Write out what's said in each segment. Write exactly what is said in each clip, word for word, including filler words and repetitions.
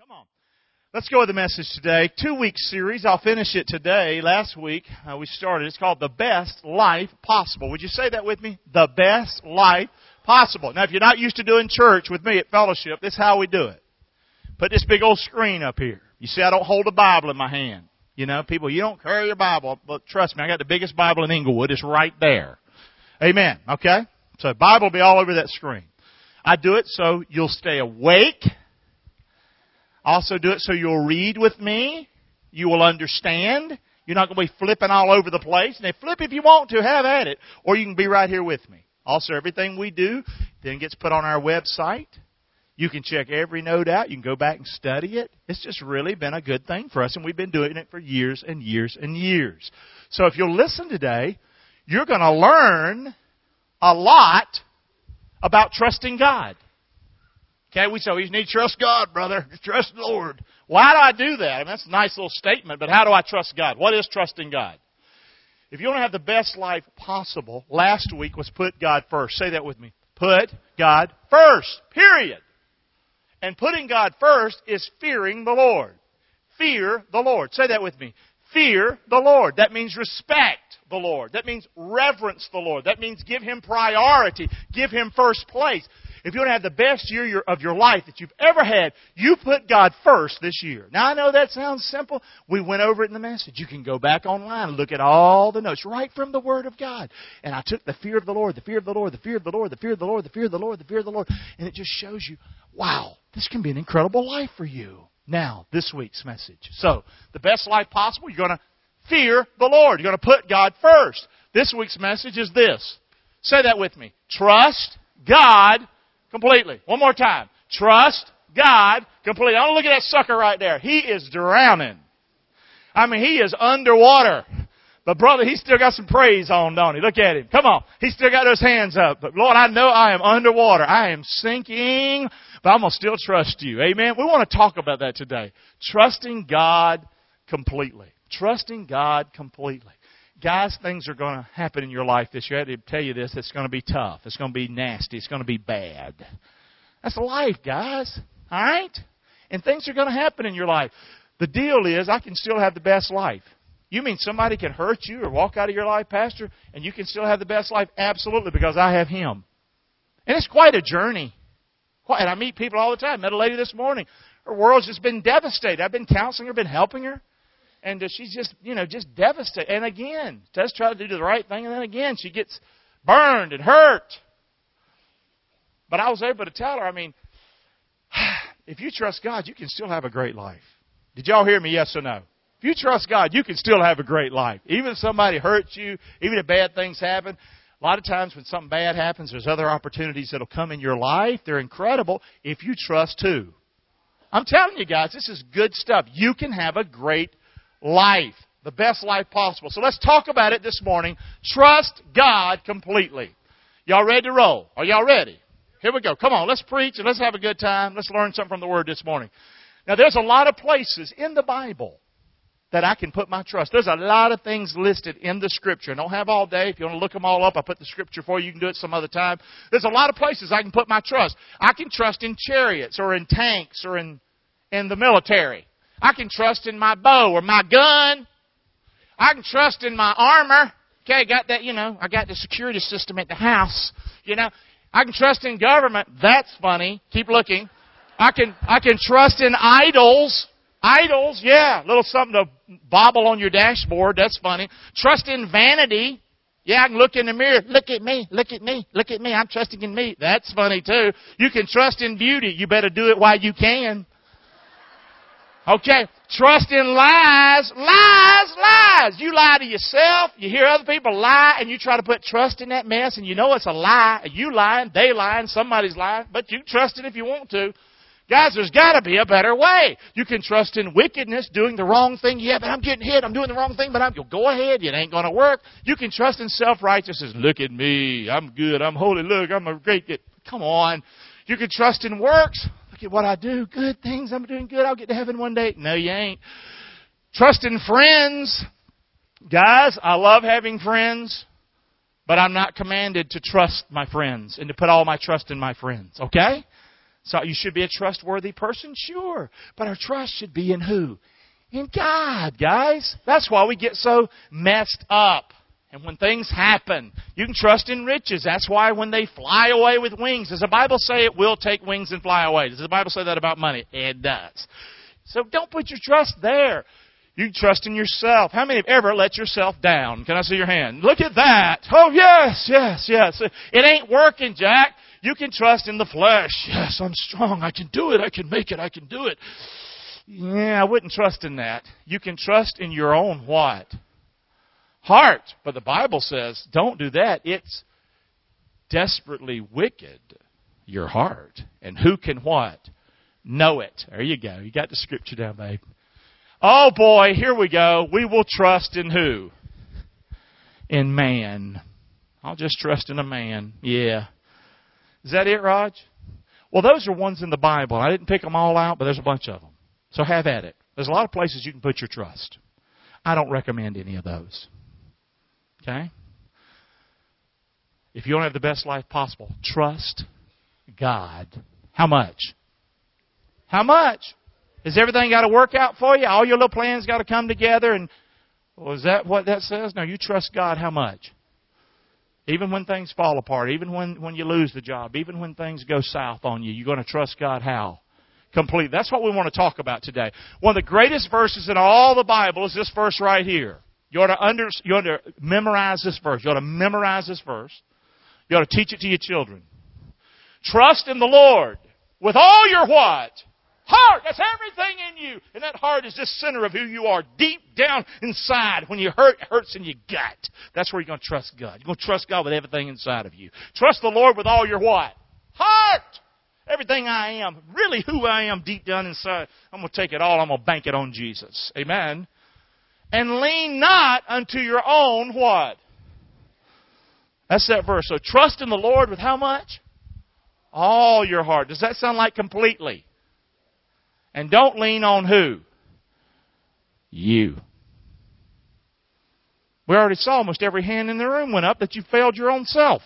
Come on. Let's go with the message today. Two-week series. I'll finish it today. Last week uh, we started. It's called The Best Life Possible. Would you say that with me? The Best Life Possible. Now, if you're not used to doing church with me at Fellowship, this is how we do it. Put this big old screen up here. You see, I don't hold a Bible in my hand. You know, people, you don't carry your Bible. But trust me, I got the biggest Bible in Inglewood. It's right there. Amen. Okay? So Bible will be all over that screen. I do it so you'll stay awake. Also do it so you'll read with me. You will understand. You're not going to be flipping all over the place. And flip if you want to, have at it. Or you can be right here with me. Also, everything we do then gets put on our website. You can check every note out. You can go back and study it. It's just really been a good thing for us, and we've been doing it for years and years and years. So if you'll listen today, you're going to learn a lot about trusting God. Okay, we say we need to trust God, brother. Trust the Lord. Why do I do that? I mean, that's a nice little statement, but how do I trust God? What is trusting God? If you want to have the best life possible, last week was put God first. Say that with me. Put God first. Period. And putting God first is fearing the Lord. Fear the Lord. Say that with me. Fear the Lord. That means respect the Lord. That means reverence the Lord. That means give Him priority. Give Him first place. If you want to have the best year of your life that you've ever had, you put God first this year. Now, I know that sounds simple. We went over it in the message. You can go back online and look at all the notes right from the Word of God. And I took the fear of the Lord, the fear of the Lord, the fear of the Lord, the fear of the Lord, the fear of the Lord, the fear of the Lord. And it just shows you, wow, this can be an incredible life for you. Now, this week's message. So, the best life possible, you're going to fear the Lord. You're going to put God first. This week's message is this. Say that with me. Trust God completely. One more time. Trust God completely. I want to look at that sucker right there. He is drowning. I mean, he is underwater. But brother, he's still got some praise on, don't he? Look at him. Come on. He's still got those hands up. But Lord, I know I am underwater. I am sinking, but I'm going to still trust you. Amen. We want to talk about that today. Trusting God completely. Trusting God completely. Guys, things are going to happen in your life this year. I had to tell you this. It's going to be tough. It's going to be nasty. It's going to be bad. That's life, guys. All right? And things are going to happen in your life. The deal is I can still have the best life. You mean somebody can hurt you or walk out of your life, Pastor, and you can still have the best life? Absolutely, because I have Him. And it's quite a journey. And I meet people all the time. I met a lady this morning. Her world's just been devastated. I've been counseling her, been helping her. And she's just, you know, just devastated. And again, does try to do the right thing. And then again, she gets burned and hurt. But I was able to tell her, I mean, if you trust God, you can still have a great life. Did y'all hear me? Yes or no? If you trust God, you can still have a great life. Even if somebody hurts you, even if bad things happen. A lot of times when something bad happens, there's other opportunities that will come in your life. They're incredible if you trust who? I'm telling you guys, this is good stuff. You can have a great life. The best life possible. So let's talk about it this morning. Trust God completely. Y'all ready to roll? Are y'all ready? Here we go. Come on, let's preach and let's have a good time. Let's learn something from the Word this morning. Now, there's a lot of places in the Bible that I can put my trust. There's a lot of things listed in the Scripture. I don't have all day. If you want to look them all up, I put the Scripture for you. You can do it some other time. There's a lot of places I can put my trust. I can trust in chariots or in tanks or in, in the military. I can trust in my bow or my gun. I can trust in my armor. Okay, I got that, you know, I got the security system at the house. You know, I can trust in government. That's funny. Keep looking. I can, I can trust in idols. Idols, yeah. A little something to bobble on your dashboard. That's funny. Trust in vanity. Yeah, I can look in the mirror. Look at me. Look at me. Look at me. I'm trusting in me. That's funny too. You can trust in beauty. You better do it while you can. Okay, trust in lies, lies, lies. You lie to yourself, you hear other people lie, and you try to put trust in that mess, and you know it's a lie. You lying, they lying, somebody's lying, but you trust it if you want to. Guys, there's got to be a better way. You can trust in wickedness, doing the wrong thing. Yeah, but I'm getting hit. I'm doing the wrong thing, but I'm go ahead. It ain't going to work. You can trust in self-righteousness. Look at me. I'm good. I'm holy. Look, I'm a great kid. Come on. You can trust in works. Look at what I do. Good things. I'm doing good. I'll get to heaven one day. No, you ain't. Trust in friends. Guys, I love having friends, but I'm not commanded to trust my friends and to put all my trust in my friends. Okay? So you should be a trustworthy person? Sure. But our trust should be in who? In God, guys. That's why we get so messed up. And when things happen, you can trust in riches. That's why when they fly away with wings, does the Bible say it will take wings and fly away? Does the Bible say that about money? It does. So don't put your trust there. You can trust in yourself. How many have ever let yourself down? Can I see your hand? Look at that. Oh, yes, yes, yes. It ain't working, Jack. You can trust in the flesh. Yes, I'm strong. I can do it. I can make it. I can do it. Yeah, I wouldn't trust in that. You can trust in your own what? Heart. But the Bible says, don't do that. It's desperately wicked, your heart. And who can what? Know it. There you go. You got the scripture down, babe. Oh boy, here we go. We will trust in who? In man. I'll just trust in a man. Yeah. Is that it, Raj? Well, those are ones in the Bible. I didn't pick them all out, but there's a bunch of them. So have at it. There's a lot of places you can put your trust. I don't recommend any of those. Okay? If you don't have the best life possible, trust God. How much? How much? Has everything got to work out for you? All your little plans got to come together? And well, is that what that says? No, you trust God how much? Even when things fall apart, even when, when you lose the job, even when things go south on you, you're going to trust God how? Complete. That's what we want to talk about today. One of the greatest verses in all the Bible is this verse right here. You ought to under, you ought to memorize this verse. You ought to memorize this verse. You ought to teach it to your children. Trust in the Lord with all your what? Heart. That's everything in you. And that heart is just center of who you are. Deep down inside. When you hurt, it hurts in your gut. That's where you're going to trust God. You're going to trust God with everything inside of you. Trust the Lord with all your what? Heart. Everything I am. Really who I am deep down inside. I'm going to take it all. I'm going to bank it on Jesus. Amen. And lean not unto your own what? That's that verse. So trust in the Lord with how much? All your heart. Does that sound like completely? And don't lean on who? You. We already saw almost every hand in the room went up that you failed your own self.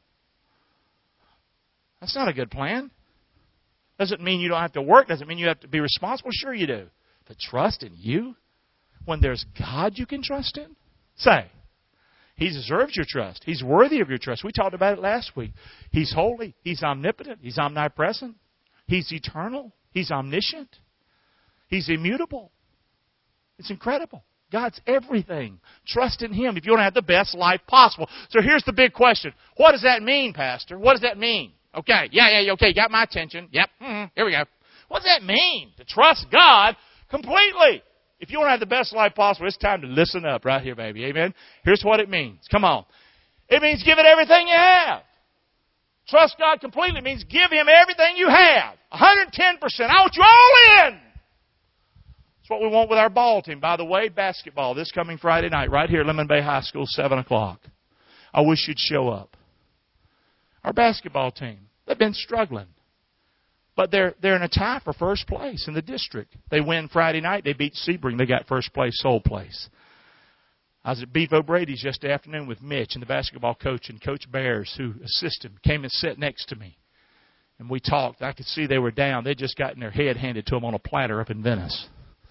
That's not a good plan. Doesn't mean you don't have to work. Doesn't mean you have to be responsible. Sure you do. But trust in you when there's God you can trust in? Say. He deserves your trust. He's worthy of your trust. We talked about it last week. He's holy. He's omnipotent. He's omnipresent. He's eternal. He's omniscient. He's immutable. It's incredible. God's everything. Trust in Him if you want to have the best life possible. So here's the big question. What does that mean, Pastor? What does that mean? Okay, yeah, yeah, okay, got my attention. Yep, mm-hmm. Here we go. What does that mean? To trust God completely. If you want to have the best life possible, it's time to listen up right here, baby. Amen? Here's what it means. Come on. It means give it everything you have. Trust God completely means give Him everything you have. one hundred ten percent. I want you all in. That's what we want with our ball team. By the way, basketball this coming Friday night right here at Lemon Bay High School, seven o'clock. I wish you'd show up. Our basketball team, they've been struggling. But they're they're in a tie for first place in the district. They win Friday night. They beat Sebring. They got first place, sole place. I was at Beef O'Brady's yesterday afternoon with Mitch and the basketball coach and Coach Bears, who assisted him, came and sat next to me. And we talked. I could see they were down. They'd just gotten their head handed to them on a platter up in Venice.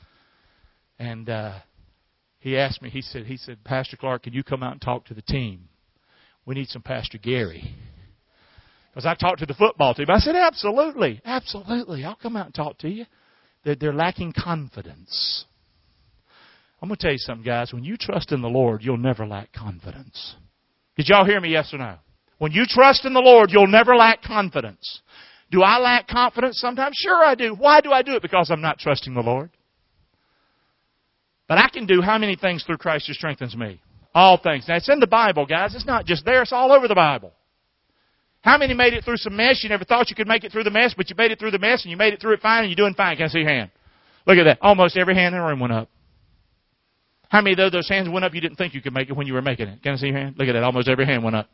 And uh, he asked me, he said, he said, Pastor Clark, can you come out and talk to the team? We need some Pastor Gary. Because I talked to the football team. I said, absolutely, absolutely. I'll come out and talk to you. They're, they're lacking confidence. I'm going to tell you something, guys. When you trust in the Lord, you'll never lack confidence. Did y'all hear me, yes or no? When you trust in the Lord, you'll never lack confidence. Do I lack confidence sometimes? Sure I do. Why do I do it? Because I'm not trusting the Lord. But I can do how many things through Christ who strengthens me? All things. Now, it's in the Bible, guys. It's not just there. It's all over the Bible. How many made it through some mess? You never thought you could make it through the mess, but you made it through the mess, and you made it through it fine, and you're doing fine. Can I see your hand? Look at that. Almost every hand in the room went up. How many of those hands went up you didn't think you could make it when you were making it? Can I see your hand? Look at that. Almost every hand went up.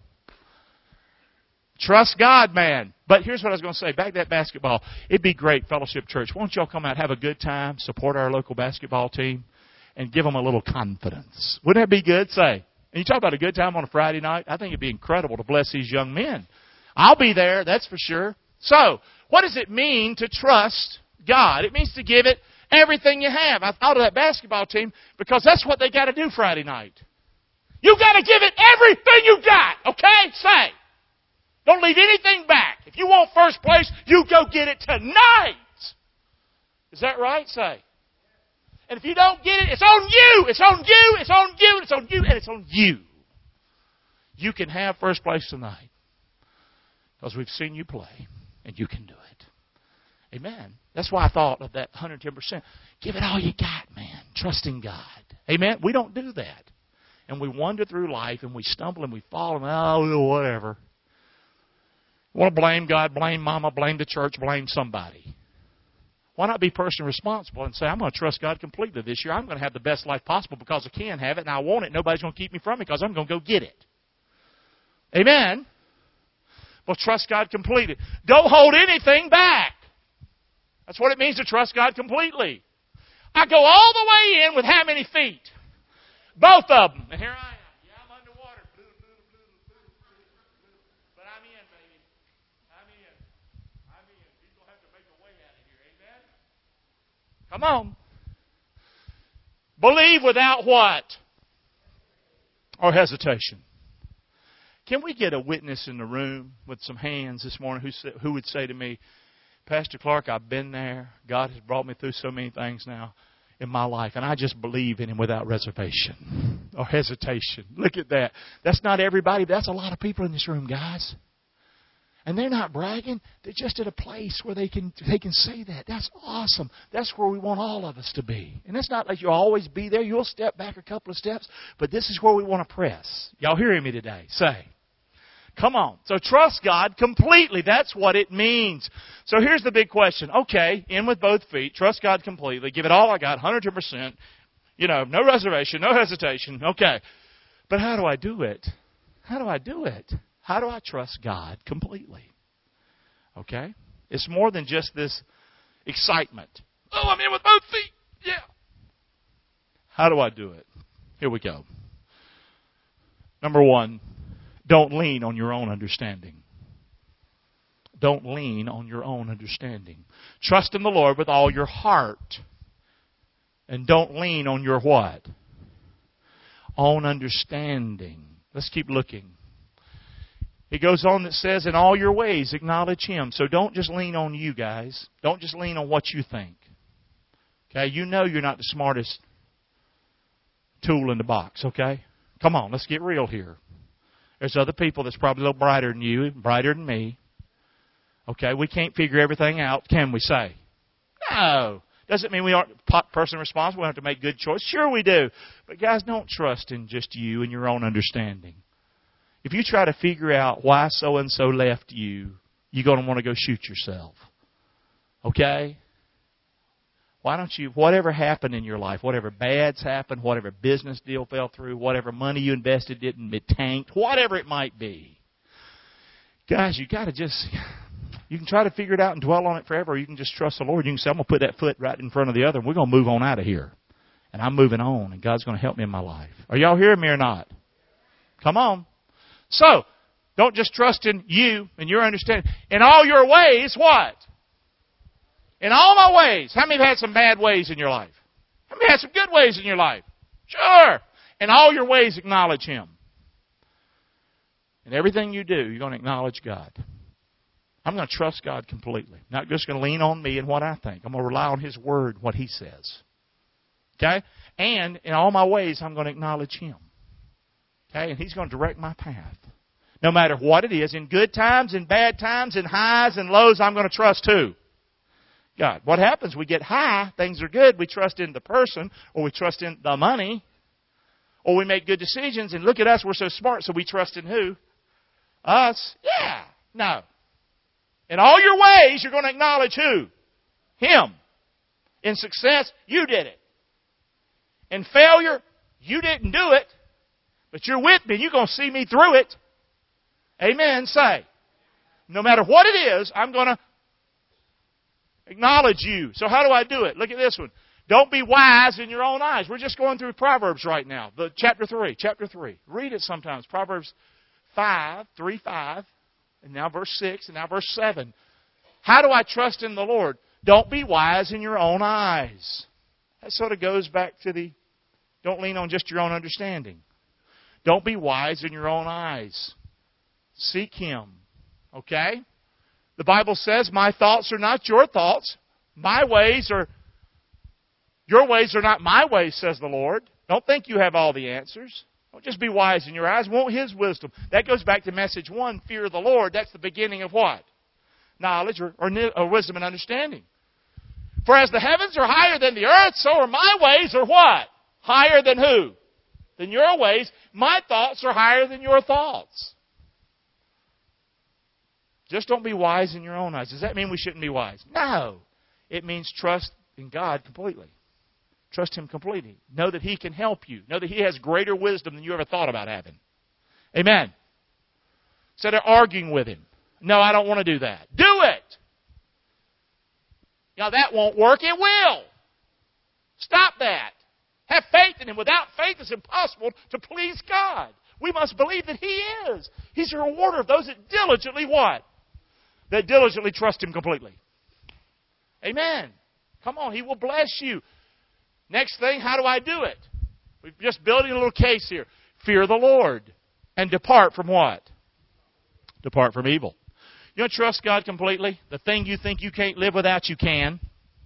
Trust God, man. But here's what I was going to say. Back to that basketball. It'd be great, Fellowship Church. Why don't y'all come out, have a good time, support our local basketball team, and give them a little confidence. Wouldn't that be good? Say. And you talk about a good time on a Friday night. I think it'd be incredible to bless these young men. I'll be there, that's for sure. So, what does it mean to trust God? It means to give it everything you have. I thought of that basketball team because that's what they got to do Friday night. You got to give it everything you got, okay? Say. Don't leave anything back. If you want first place, you go get it tonight. Is that right? Say. And if you don't get it, it's on you. It's on you. It's on you. It's on you. And it's on you. You can have first place tonight because we've seen you play and you can do it. Amen. That's why I thought of that one hundred ten percent. Give it all you got, man. Trust in God. Amen. We don't do that. And we wander through life and we stumble and we fall and oh, whatever. You want to blame God, blame Mama, blame the church, blame somebody. Why not be personally responsible and say, I'm going to trust God completely this year. I'm going to have the best life possible because I can have it and I want it. Nobody's going to keep me from it because I'm going to go get it. Amen. Well, trust God completely. Don't hold anything back. That's what it means to trust God completely. I go all the way in with how many feet? Both of them. And here I am. Yeah, I'm underwater. But I'm in, baby. I'm in. I'm in. He's going to have to make a way out of here. Amen? Come on. Believe without what? Or hesitation. Can we get a witness in the room with some hands this morning who said, who would say to me, Pastor Clark, I've been there. God has brought me through so many things now in my life, and I just believe in Him without reservation or hesitation. Look at that. That's not everybody, but that's a lot of people in this room, guys. And they're not bragging. They're just at a place where they can they can say that. That's awesome. That's where we want all of us to be. And it's not like you'll always be there. You'll step back a couple of steps, but this is where we want to press. Y'all hearing me today? Say. Come on. So trust God completely. That's what it means. So here's the big question. Okay, in with both feet. Trust God completely. Give it all I got, one hundred ten percent. You know, no reservation, no hesitation. Okay. But how do I do it? How do I do it? How do I trust God completely? Okay? It's more than just this excitement. Oh, I'm in with both feet. Yeah. How do I do it? Here we go. Number one. Don't lean on your own understanding. Don't lean on your own understanding. Trust in the Lord with all your heart. And don't lean on your what? Own understanding. Let's keep looking. It goes on that says, in all your ways acknowledge Him. So don't just lean on you guys. Don't just lean on what you think. Okay, you know you're not the smartest tool in the box, okay? Come on, let's get real here. There's other people that's probably a little brighter than you, brighter than me. Okay, we can't figure everything out, can we say? No. Doesn't mean we aren't personally responsible. We have to make good choices. Sure we do. But guys, don't trust in just you and your own understanding. If you try to figure out why so-and-so left you, you're going to want to go shoot yourself. Okay? Why don't you, whatever happened in your life, whatever bad's happened, whatever business deal fell through, whatever money you invested didn't, it tanked, whatever it might be. Guys, you got to just, you can try to figure it out and dwell on it forever, or you can just trust the Lord. You can say, I'm going to put that foot right in front of the other, and we're going to move on out of here. And I'm moving on, and God's going to help me in my life. Are y'all hearing me or not? Come on. So, don't just trust in you and your understanding. In all your ways, what? In all my ways. How many have had some bad ways in your life? How many have had some good ways in your life? Sure. In all your ways, acknowledge Him. In everything you do, you're going to acknowledge God. I'm going to trust God completely. Not just going to lean on me and what I think. I'm going to rely on His Word, what He says. Okay? And in all my ways, I'm going to acknowledge Him. Okay? And He's going to direct my path. No matter what it is, in good times, in bad times, in highs and lows, I'm going to trust who? God. What happens? We get high, things are good, we trust in the person, or we trust in the money, or we make good decisions, and look at us, we're so smart, so we trust in who? Us. Yeah. No. In all your ways, you're going to acknowledge who? Him. In success, you did it. In failure, you didn't do it, but you're with me, you're going to see me through it. Amen. Say. No matter what it is, I'm going to acknowledge you. So how do I do it? Look at this one. Don't be wise in your own eyes. We're just going through Proverbs right now. The chapter three. Chapter three. Read it sometimes. Proverbs five, three, five, and now verse six, and now verse seven. How do I trust in the Lord? Don't be wise in your own eyes. That sort of goes back to the, don't lean on just your own understanding. Don't be wise in your own eyes. Seek Him. Okay? The Bible says, my thoughts are not your thoughts. My ways are, your ways are not my ways, says the Lord. Don't think you have all the answers. Don't just be wise in your eyes. Want His wisdom. That goes back to message one, fear of the Lord. That's the beginning of what? Knowledge or, or, or wisdom and understanding. For as the heavens are higher than the earth, so are my ways are what? Higher than who? Than your ways. My thoughts are higher than your thoughts. Just don't be wise in your own eyes. Does that mean we shouldn't be wise? No. It means trust in God completely. Trust Him completely. Know that He can help you. Know that He has greater wisdom than you ever thought about having. Amen. Instead of arguing with Him. No, I don't want to do that. Do it! Now that won't work. It will. Stop that. Have faith in Him. Without faith, it's impossible to please God. We must believe that He is. He's a rewarder of those that diligently what? That diligently trust Him completely. Amen. Come on, He will bless you. Next thing, how do I do it? We're just building a little case here. Fear the Lord. And depart from what? Depart from evil. You want to trust God completely? The thing you think you can't live without, you can.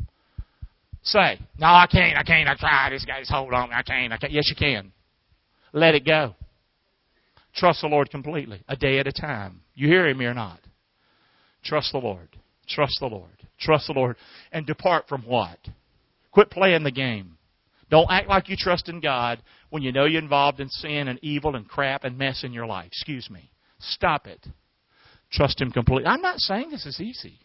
Say, no, I can't, I can't, I tried. This guy's hold on, I can't, I can't. Yes, you can. Let it go. Trust the Lord completely, a day at a time. You hear Him or not? Trust the Lord. Trust the Lord. Trust the Lord. And depart from what? Quit playing the game. Don't act like you trust in God when you know you're involved in sin and evil and crap and mess in your life. Excuse me. Stop it. Trust Him completely. I'm not saying this is easy.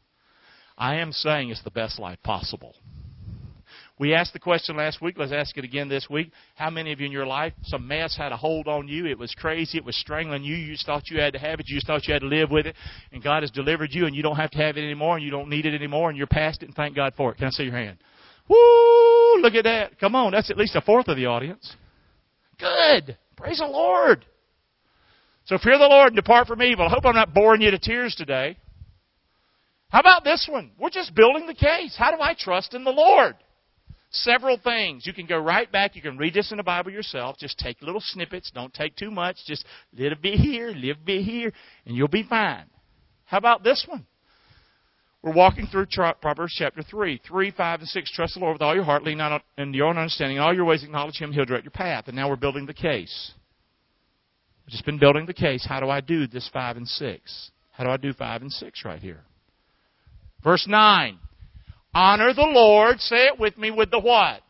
I am saying it's the best life possible. We asked the question last week. Let's ask it again this week. How many of you in your life, some mess had a hold on you? It was crazy. It was strangling you. You just thought you had to have it. You just thought you had to live with it. And God has delivered you, and you don't have to have it anymore, and you don't need it anymore, and you're past it, and thank God for it. Can I see your hand? Woo! Look at that. Come on. That's at least a fourth of the audience. Good. Praise the Lord. So fear the Lord and depart from evil. I hope I'm not boring you to tears today. How about this one? We're just building the case. How do I trust in the Lord? Several things. You can go right back. You can read this in the Bible yourself. Just take little snippets. Don't take too much. Just a little bit here, a little bit here, and you'll be fine. How about this one? We're walking through Proverbs chapter three. three, five, and six. Trust the Lord with all your heart. Lean not on your own understanding. In all your ways acknowledge Him. He'll direct your path. And now we're building the case. We've just been building the case. How do I do this five and six? How do I do five and six right here? Verse nine. Honor the Lord, say it with me, with the what?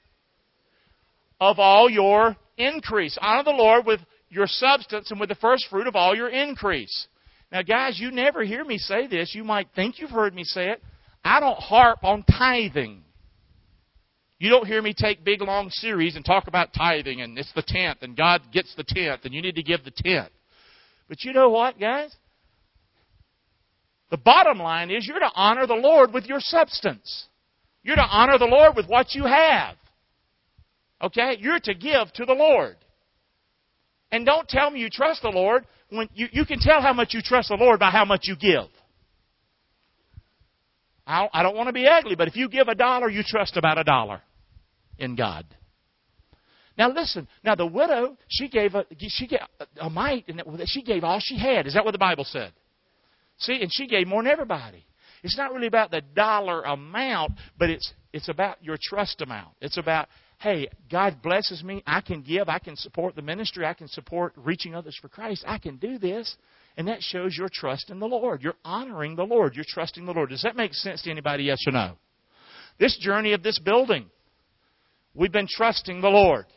Of all your increase. Honor the Lord with your substance and with the first fruit of all your increase. Now, guys, you never hear me say this. You might think you've heard me say it. I don't harp on tithing. You don't hear me take big, long series and talk about tithing, and it's the tenth, and God gets the tenth, and you need to give the tenth. But you know what, guys? The bottom line is you're to honor the Lord with your substance. You're to honor the Lord with what you have. Okay? You're to give to the Lord. And don't tell me you trust the Lord. When you, you can tell how much you trust the Lord by how much you give. I don't, I don't want to be ugly, but if you give a dollar, you trust about a dollar in God. Now listen. Now the widow, she gave a she gave a mite, and she gave all she had. Is that what the Bible said? See, and she gave more than everybody. It's not really about the dollar amount, but it's it's about your trust amount. It's about, hey, God blesses me. I can give. I can support the ministry. I can support reaching others for Christ. I can do this. And that shows your trust in the Lord. You're honoring the Lord. You're trusting the Lord. Does that make sense to anybody, yes or no? This journey of this building, we've been trusting the Lord.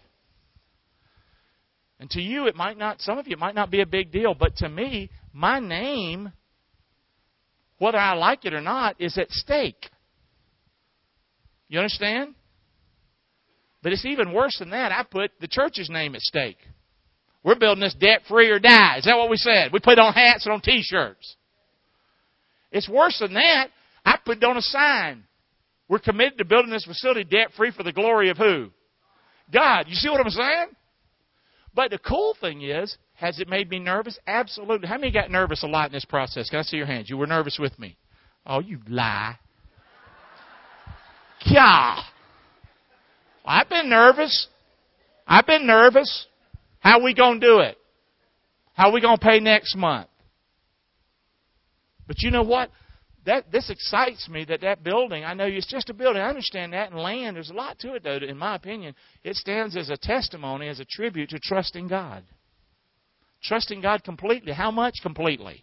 And to you, it might not, some of you, it might not be a big deal. But to me, my name, whether I like it or not, is at stake. You understand? But it's even worse than that. I put the church's name at stake. We're building this debt-free or die. Is that what we said? We put it on hats and on T-shirts. It's worse than that. I put it on a sign. We're committed to building this facility debt-free for the glory of who? God. You see what I'm saying? But the cool thing is, has it made me nervous? Absolutely. How many got nervous a lot in this process? Can I see your hands? You were nervous with me. Oh, you lie. Yeah. I've been nervous. I've been nervous. How are we going to do it? How are we going to pay next month? But you know what? That this excites me that that building, I know it's just a building. I understand that. And land, there's a lot to it, though, in my opinion. It stands as a testimony, as a tribute to trusting God. Trusting God completely. How much completely?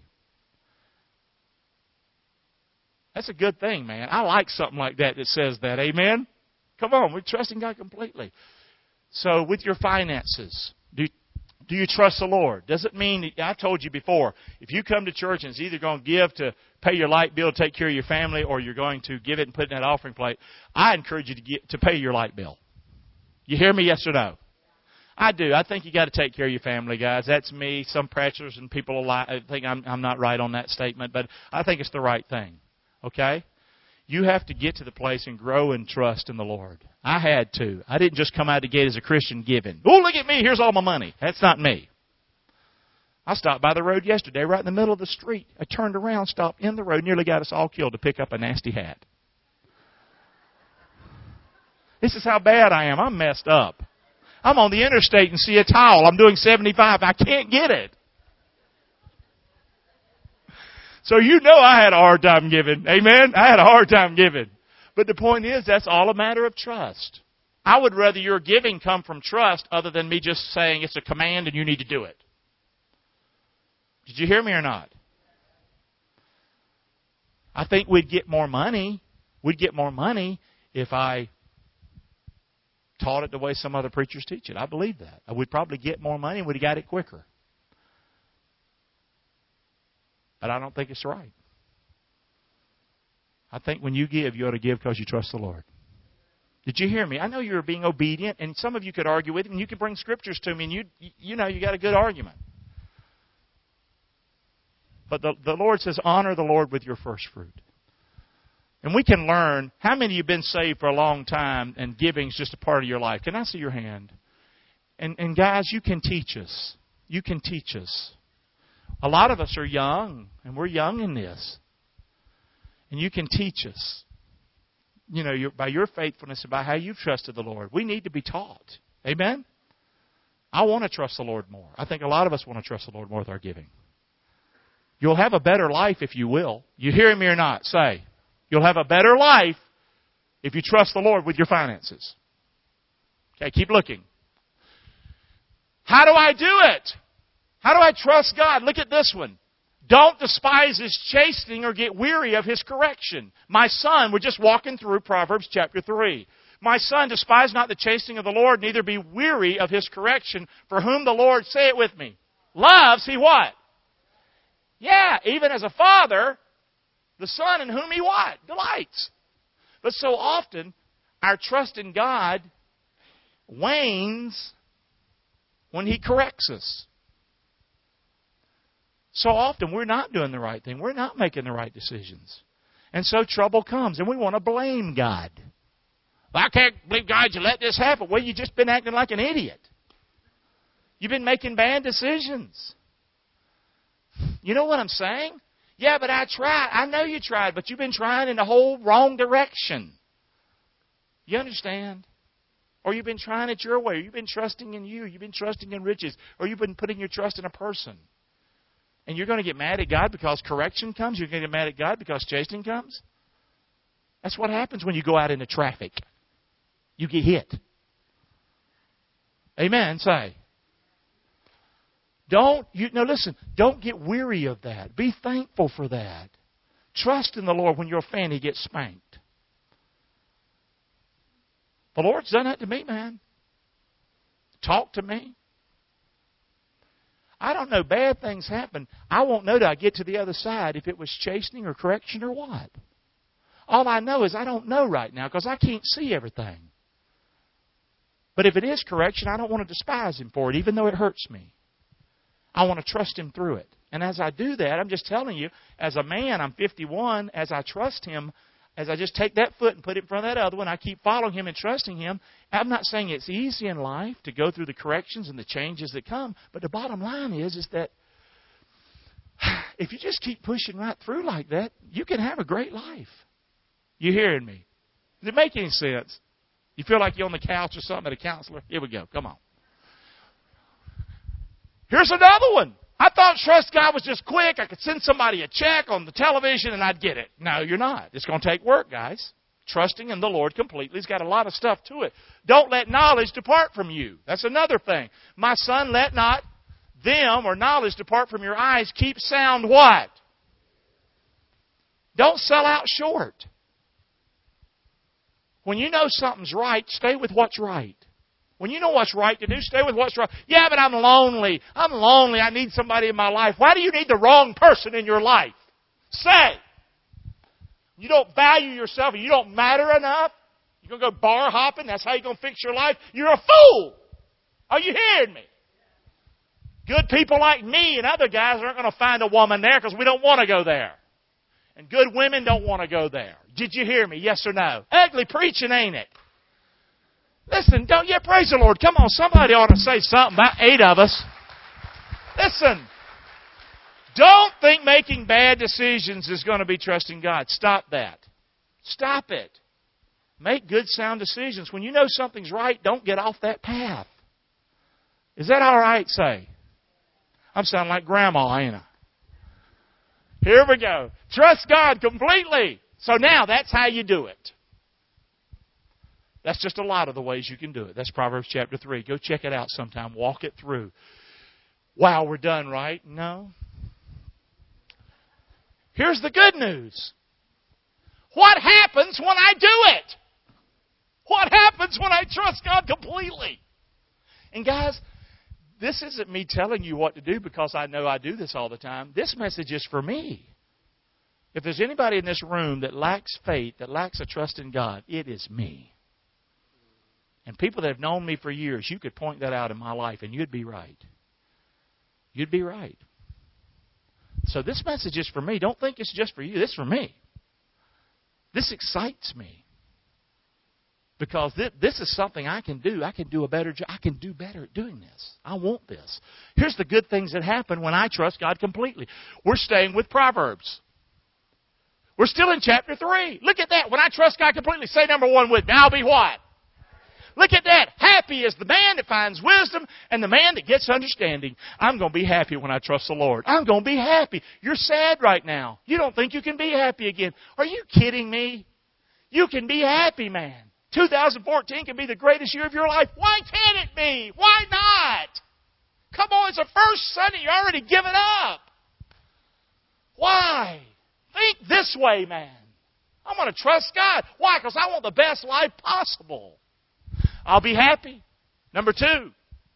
That's a good thing, man. I like something like that that says that. Amen? Come on, we're trusting God completely. So with your finances, do, do you trust the Lord? Does it mean, I told you before, if you come to church and it's either going to give to pay your light bill, take care of your family, or you're going to give it and put it in that offering plate, I encourage you to get, to pay your light bill. You hear me, yes or no? I do. I think you got to take care of your family, guys. That's me. Some preachers and people lie, think I'm, I'm not right on that statement, but I think it's the right thing. Okay? You have to get to the place and grow in trust in the Lord. I had to. I didn't just come out the gate as a Christian giving. Oh, look at me. Here's all my money. That's not me. I stopped by the road yesterday, right in the middle of the street. I turned around, stopped in the road, nearly got us all killed to pick up a nasty hat. This is how bad I am. I'm messed up. I'm on the interstate and see a towel. I'm doing seventy-five. I can't get it. So you know I had a hard time giving. Amen? I had a hard time giving. But the point is, that's all a matter of trust. I would rather your giving come from trust other than me just saying it's a command and you need to do it. Did you hear me or not? I think we'd get more money. We'd get more money if I taught it the way some other preachers teach it. I believe that. We'd probably get more money and we'd have got it quicker. But I don't think it's right. I think when you give, you ought to give because you trust the Lord. Did you hear me? I know you were being obedient, and some of you could argue with me, and you could bring scriptures to me, and you you know you got a good argument. But the, the Lord says, honor the Lord with your first fruit. And we can learn, how many of you have been saved for a long time and giving is just a part of your life? Can I see your hand? And, and guys, you can teach us. You can teach us. A lot of us are young, and we're young in this. And you can teach us. You know, your, by your faithfulness and by how you've trusted the Lord. We need to be taught. Amen? I want to trust the Lord more. I think a lot of us want to trust the Lord more with our giving. You'll have a better life if you will. You hear me or not? Say, you'll have a better life if you trust the Lord with your finances. Okay, keep looking. How do I do it? How do I trust God? Look at this one. Don't despise His chastening or get weary of His correction. My son, we're just walking through Proverbs chapter three. My son, despise not the chastening of the Lord, neither be weary of His correction. For whom the Lord, say it with me, loves, He what? Yeah, even as a father, the son in whom He what? Delights. But so often, our trust in God wanes when He corrects us. So often we're not doing the right thing. We're not making the right decisions. And so trouble comes, and we want to blame God. Well, I can't believe God you let this happen. Well, you've just been acting like an idiot. You've been making bad decisions. You know what I'm saying? Yeah, but I tried. I know you tried, but you've been trying in the whole wrong direction. You understand? Or you've been trying it your way. Or you've been trusting in you. You've been trusting in riches. Or you've been putting your trust in a person. And you're going to get mad at God because correction comes? You're going to get mad at God because chastening comes? That's what happens when you go out into traffic. You get hit. Amen. Say. Don't, you no, listen, don't get weary of that. Be thankful for that. Trust in the Lord when your fanny gets spanked. The Lord's done that to me, man. Talk to me. I don't know. Bad things happen. I won't know till I get to the other side if it was chastening or correction or what. All I know is I don't know right now because I can't see everything. But if it is correction, I don't want to despise Him for it, even though it hurts me. I want to trust Him through it. And as I do that, I'm just telling you, as a man, I'm fifty-one, as I trust Him, as I just take that foot and put it in front of that other one, I keep following Him and trusting Him. I'm not saying it's easy in life to go through the corrections and the changes that come, but the bottom line is, is that if you just keep pushing right through like that, you can have a great life. You hearing me? Does it make any sense? You feel like you're on the couch or something at a counselor? Here we go. Come on. Here's another one. I thought trust God was just quick. I could send somebody a check on the television and I'd get it. No, you're not. It's going to take work, guys. Trusting in the Lord completely has got a lot of stuff to it. Don't let knowledge depart from you. That's another thing. My son, let not them or knowledge depart from your eyes. Keep sound what? Don't sell out short. When you know something's right, stay with what's right. When you know what's right to do, stay with what's right. Yeah, but I'm lonely. I'm lonely. I need somebody in my life. Why do you need the wrong person in your life? Say. You don't value yourself. You don't matter enough. You're going to go bar hopping. That's how you're going to fix your life. You're a fool. Are you hearing me? Good people like me and other guys aren't going to find a woman there because we don't want to go there. And good women don't want to go there. Did you hear me? Yes or no? Ugly preaching, ain't it? Listen, don't you praise the Lord. Come on, somebody ought to say something. About eight of us. Listen. Don't think making bad decisions is going to be trusting God. Stop that. Stop it. Make good, sound decisions. When you know something's right, don't get off that path. Is that all right, say? I'm sounding like Grandma, ain't I? Here we go. Trust God completely. So now, that's how you do it. That's just a lot of the ways you can do it. That's Proverbs chapter three. Go check it out sometime. Walk it through. Wow, we're done, right? No. Here's the good news. What happens when I do it? What happens when I trust God completely? And guys, this isn't me telling you what to do because I know I do this all the time. This message is for me. If there's anybody in this room that lacks faith, that lacks a trust in God, it is me. And people that have known me for years, you could point that out in my life and you'd be right. You'd be right. So this message is for me. Don't think it's just for you. This is for me. This excites me. Because this, this is something I can do. I can do a better job. I can do better at doing this. I want this. Here's the good things that happen when I trust God completely. We're staying with Proverbs. We're still in chapter three. Look at that. When I trust God completely, say number one with me. I'll be what? Look at that. Happy is the man that finds wisdom and the man that gets understanding. I'm going to be happy when I trust the Lord. I'm going to be happy. You're sad right now. You don't think you can be happy again. Are you kidding me? You can be happy, man. two thousand fourteen can be the greatest year of your life. Why can't it be? Why not? Come on, it's the first Sunday. You're already giving up. Why? Think this way, man. I'm going to trust God. Why? Because I want the best life possible. I'll be happy. Number two.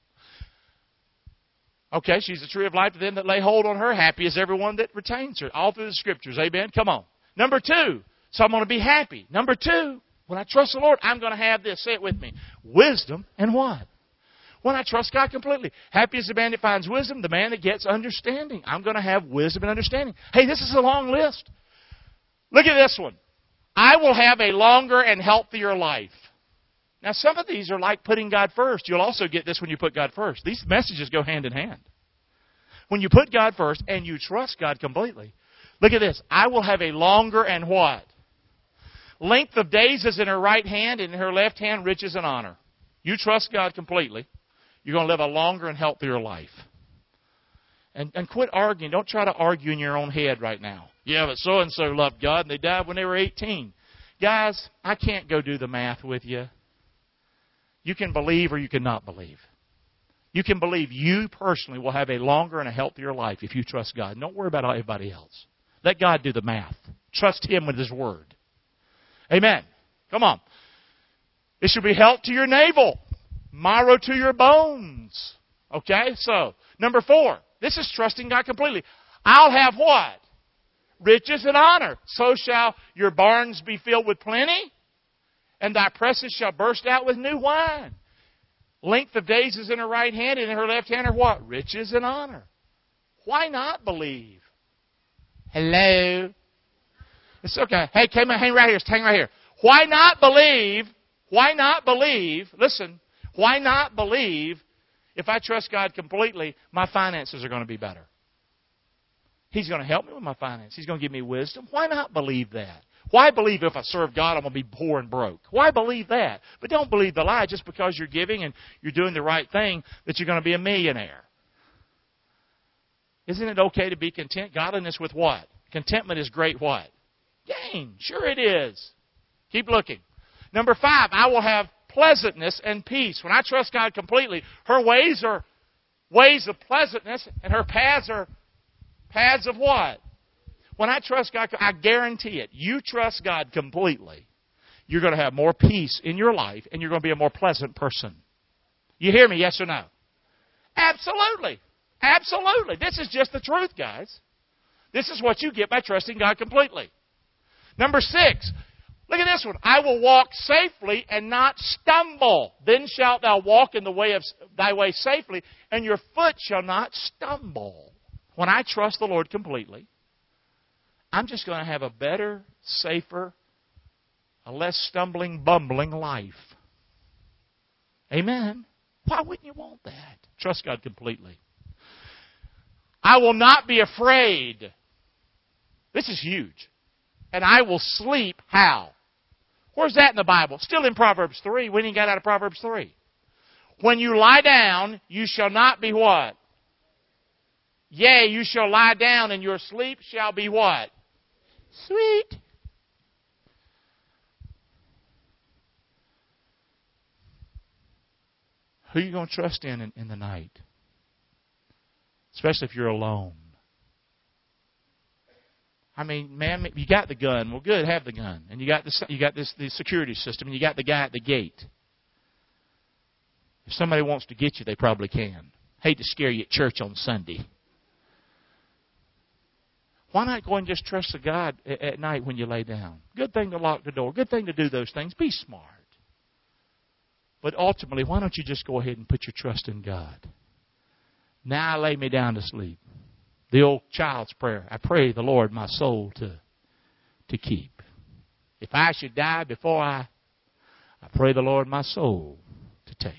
Okay, she's a tree of life to them that lay hold on her. Happy is everyone that retains her. All through the Scriptures. Amen? Come on. Number two. So I'm going to be happy. Number two. When I trust the Lord, I'm going to have this. Say it with me. Wisdom and what? When I trust God completely. Happy is the man that finds wisdom, the man that gets understanding. I'm going to have wisdom and understanding. Hey, this is a long list. Look at this one. I will have a longer and healthier life. Now, some of these are like putting God first. You'll also get this when you put God first. These messages go hand in hand. When you put God first and you trust God completely. Look at this. I will have a longer and what? Length of days is in her right hand, and in her left hand riches and honor. You trust God completely. You're going to live a longer and healthier life. And, and quit arguing. Don't try to argue in your own head right now. Yeah, but so-and-so loved God, and they died when they were eighteen. Guys, I can't go do the math with you. You can believe or you cannot believe. You can believe you personally will have a longer and a healthier life if you trust God. Don't worry about everybody else. Let God do the math. Trust Him with His Word. Amen. Come on. It should be health to your navel, marrow to your bones. Okay? So, number four. This is trusting God completely. I'll have what? Riches and honor. So shall your barns be filled with plenty, and thy presses shall burst out with new wine. Length of days is in her right hand, and in her left hand are what? Riches and honor. Why not believe? Hello? It's okay. Hey, come on, hang right here. Hang right here. Why not believe? Why not believe? Listen. Why not believe if I trust God completely, my finances are going to be better? He's going to help me with my finances. He's going to give me wisdom. Why not believe that? Why believe if I serve God, I'm going to be poor and broke? Why believe that? But don't believe the lie just because you're giving and you're doing the right thing that you're going to be a millionaire. Isn't it okay to be content? Godliness with what? Contentment is great what? Gain. Sure it is. Keep looking. Number five, I will have pleasantness and peace. When I trust God completely, her ways are ways of pleasantness and her paths are paths of what? When I trust God, I guarantee it, you trust God completely, you're going to have more peace in your life and you're going to be a more pleasant person. You hear me, yes or no? Absolutely. Absolutely. This is just the truth, guys. This is what you get by trusting God completely. Number six, look at this one. I will walk safely and not stumble. Then shalt thou walk in the way of thy way safely, and your foot shall not stumble. When I trust the Lord completely, I'm just going to have a better, safer, a less stumbling, bumbling life. Amen. Why wouldn't you want that? Trust God completely. I will not be afraid. This is huge. And I will sleep how? Where's that in the Bible? Still in Proverbs three. We didn't get out of Proverbs three. When you lie down, you shall not be what? Yea, you shall lie down, and your sleep shall be what? Sweet. Who are you going to trust in, in in the night? Especially if you're alone. I mean, man, you got the gun. Well, good, have the gun. And you got this, you got this the security system, and you got the guy at the gate. If somebody wants to get you, they probably can. Hate to scare you at church on Sunday. Why not go and just trust the God at night when you lay down? Good thing to lock the door. Good thing to do those things. Be smart. But ultimately, why don't you just go ahead and put your trust in God? Now I lay me down to sleep. The old child's prayer. I pray the Lord my soul to, to keep. If I should die before I, I pray the Lord my soul to take.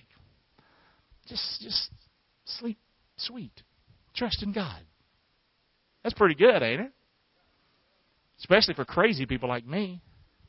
Just, just sleep sweet. Trust in God. That's pretty good, ain't it? Especially for crazy people like me.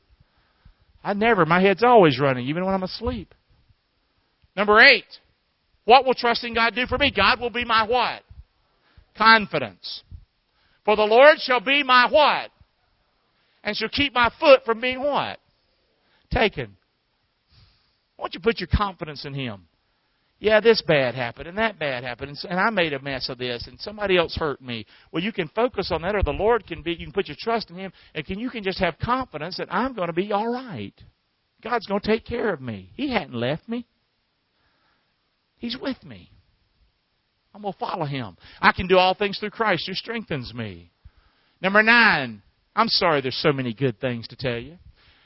I never, my head's always running, even when I'm asleep. Number eight, what will trusting God do for me? God will be my what? Confidence. For the Lord shall be my what? And shall keep my foot from being what? Taken. Why don't you put your confidence in Him? Yeah, this bad happened, and that bad happened, and I made a mess of this, and somebody else hurt me. Well, you can focus on that, or the Lord can be, you can put your trust in Him, and can, you can just have confidence that I'm going to be all right. God's going to take care of me. He hadn't left me. He's with me. I'm going to follow Him. I can do all things through Christ who strengthens me. Number nine, I'm sorry there's so many good things to tell you.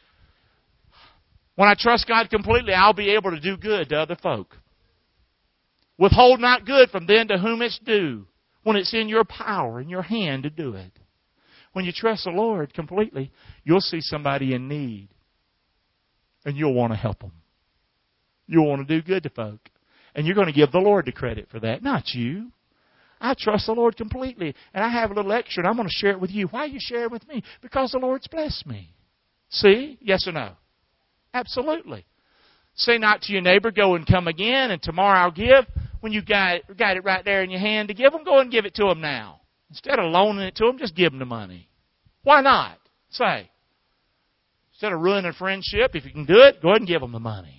When I trust God completely, I'll be able to do good to other folk. Withhold not good from them to whom it's due, when it's in your power, in your hand to do it. When you trust the Lord completely, you'll see somebody in need, and you'll want to help them. You'll want to do good to folk. And you're going to give the Lord the credit for that, not you. I trust the Lord completely, and I have a little extra, and I'm going to share it with you. Why are you sharing with me? Because the Lord's blessed me. See? Yes or no? Absolutely. Say not to your neighbor, go and come again, and tomorrow I'll give. When you got it, got it right there in your hand to give them, go and give it to them now. Instead of loaning it to them, just give them the money. Why not? Say. Instead of ruining a friendship, if you can do it, go ahead and give them the money.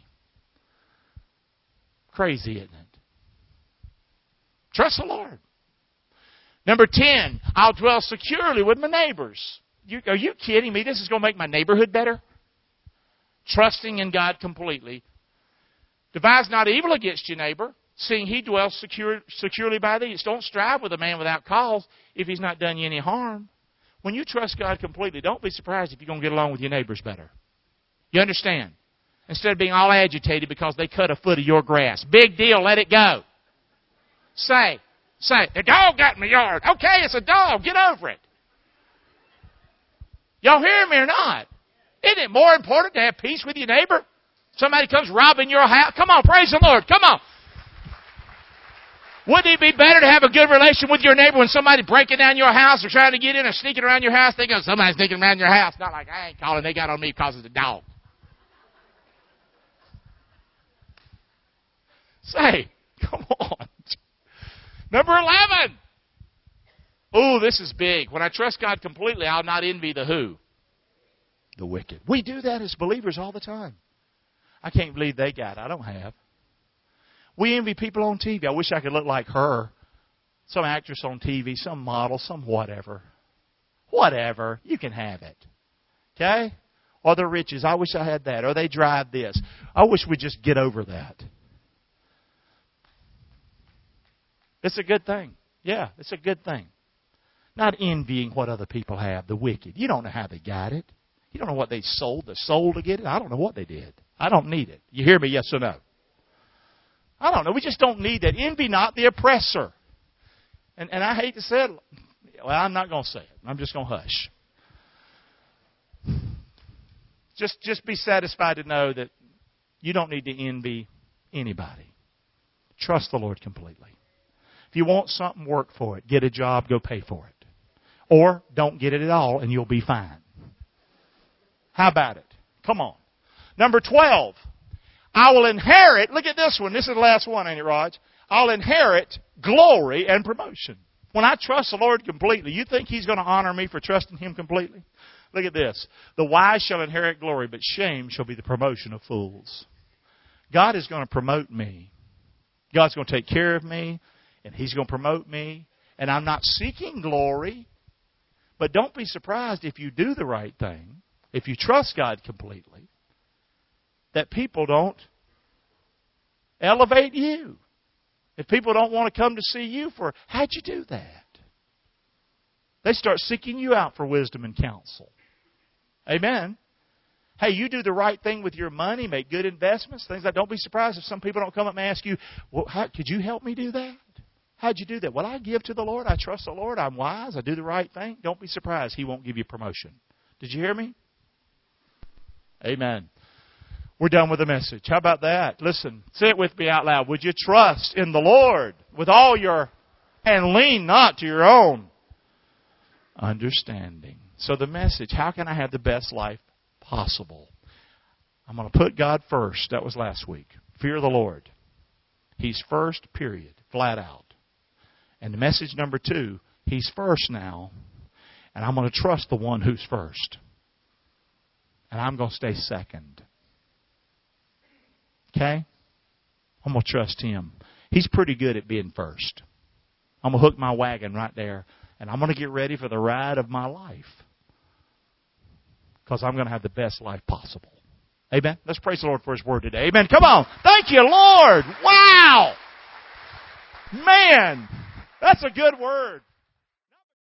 Crazy, isn't it? Trust the Lord. Number ten, I'll dwell securely with my neighbors. You, are you kidding me? This is going to make my neighborhood better? Trusting in God completely. Devise not evil against your neighbor, seeing he dwells secure, securely by thee. Don't strive with a man without cause if he's not done you any harm. When you trust God completely, don't be surprised if you're going to get along with your neighbors better. You understand? Instead of being all agitated because they cut a foot of your grass. Big deal, let it go. Say, say, the dog got in my yard. Okay, it's a dog, get over it. Y'all hear me or not? Isn't it more important to have peace with your neighbor? Somebody comes robbing your house. Come on, praise the Lord. Come on. Wouldn't it be better to have a good relation with your neighbor when somebody's breaking down your house or trying to get in or sneaking around your house? They go, somebody's sneaking around your house. Not like, I ain't calling. They got on me because it's a dog. Say, come on. Number eleven. Oh, this is big. When I trust God completely, I'll not envy the who? The wicked. We do that as believers all the time. I can't believe they got it. I don't have. We envy people on T V. I wish I could look like her. Some actress on T V, some model, some whatever. Whatever. You can have it. Okay? Or the riches. I wish I had that. Or they drive this. I wish we'd just get over that. It's a good thing. Yeah, it's a good thing. Not envying what other people have, the wicked. You don't know how they got it. You don't know what they sold, the soul to get it. I don't know what they did. I don't need it. You hear me, yes or no? I don't know. We just don't need that. Envy not the oppressor. And, and I hate to say it. Well, I'm not going to say it. I'm just going to hush. Just, just be satisfied to know that you don't need to envy anybody. Trust the Lord completely. If you want something, work for it. Get a job, go pay for it. Or don't get it at all and you'll be fine. How about it? Come on. Number twelve. I will inherit, look at this one. This is the last one, ain't it, Raj? I'll inherit glory and promotion. When I trust the Lord completely, you think He's going to honor me for trusting Him completely? Look at this. The wise shall inherit glory, but shame shall be the promotion of fools. God is going to promote me. God's going to take care of me, and He's going to promote me. And I'm not seeking glory, but don't be surprised if you do the right thing, if you trust God completely, that people don't elevate you. If people don't want to come to see you for, how'd you do that? They start seeking you out for wisdom and counsel. Amen. Hey, you do the right thing with your money, make good investments, things like that. Don't be surprised if some people don't come up and ask you, well, how, could you help me do that? How'd you do that? Well, I give to the Lord. I trust the Lord. I'm wise. I do the right thing. Don't be surprised He won't give you promotion. Did you hear me? Amen. We're done with the message. How about that? Listen, say it with me out loud. Would you trust in the Lord with all your, and lean not to your own understanding? So the message, how can I have the best life possible? I'm going to put God first. That was last week. Fear the Lord. He's first, period. Flat out. And the message number two, He's first now. And I'm going to trust the one who's first. And I'm going to stay second. Okay? I'm going to trust Him. He's pretty good at being first. I'm going to hook my wagon right there. And I'm going to get ready for the ride of my life. Because I'm going to have the best life possible. Amen? Let's praise the Lord for His word today. Amen. Come on. Thank you, Lord. Wow. Man, that's a good word.